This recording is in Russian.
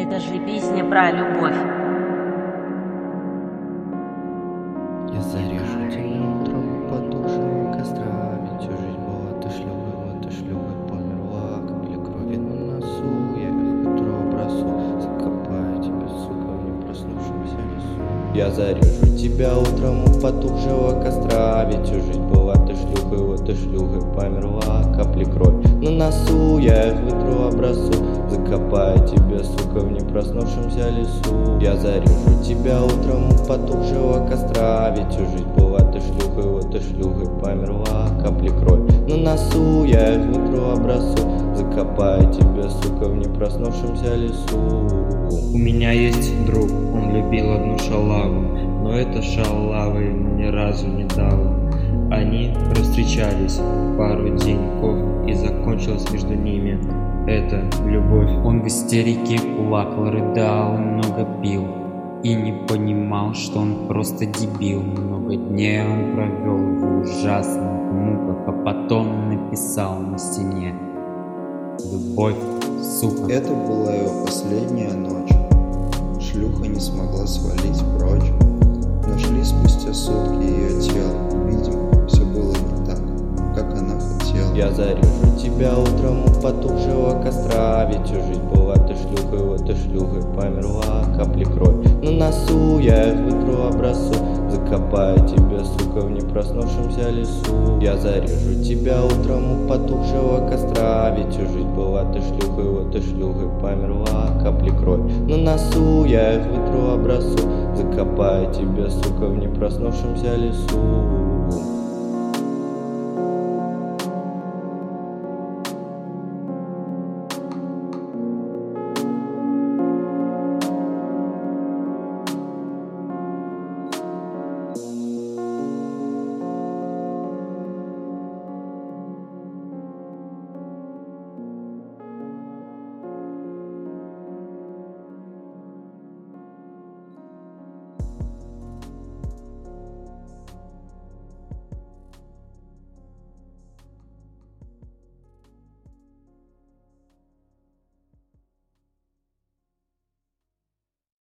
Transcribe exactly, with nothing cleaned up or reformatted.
Это же песня про любовь. Я зарежу тебя утром, потушим костра. Ведь всю жизнь была ты шлюхой, ты шлюхой померла. Капли крови на носу, я их утро бросу. Закопаю тебя, сука, в непроснувшемся лесу. Я зарежу тебя утром у потухшего костра. Ведь всю жизнь была ты шлюхой, вот ты шлюхой померла. Капли крови на носу, я их вытру, обрасу. Закопаю тебя, сука, в непроснувшемся лесу. Я зарежу тебя утром у потухшего костра. Ведь всю жизнь была ты шлюхой, вот ты шлюхой померла. Капли крови на носу, я их вытру, обрасу. Закопаю тебя, сука, в непроснувшемся лесу. У меня есть друг, он любил одну шалаву, но эта шалава ему ни разу не дала. Они встречались пару деньков, и закончилась между ними эта любовь. Он в истерике плакал, рыдал и много пил, и не понимал, что он просто дебил. Много дней он провел в ужасных муках, а потом написал на стене: любовь, сука. Это была его последняя ночь. Шлюха не смогла свалить прочь. Нашли спустя сутки ее тело. Видимо, все было не так, как она хотела. Я зарежу тебя утром у потухшего костра. Ведь всю жизнь была ты шлюхой, вот ты шлюхой померла. Капли крови на носу, я их вытру, обрасу. Закопаю тебя, сука, в непроснувшемся лесу. Я зарежу тебя утром у потухшего костра. Ведь всю жизнь была ты шлюхой, вот ты шлюхой померла. Капли крови на носу, я их вытру, обрасу. Закопаю тебя, сука, в непроснувшемся лесу.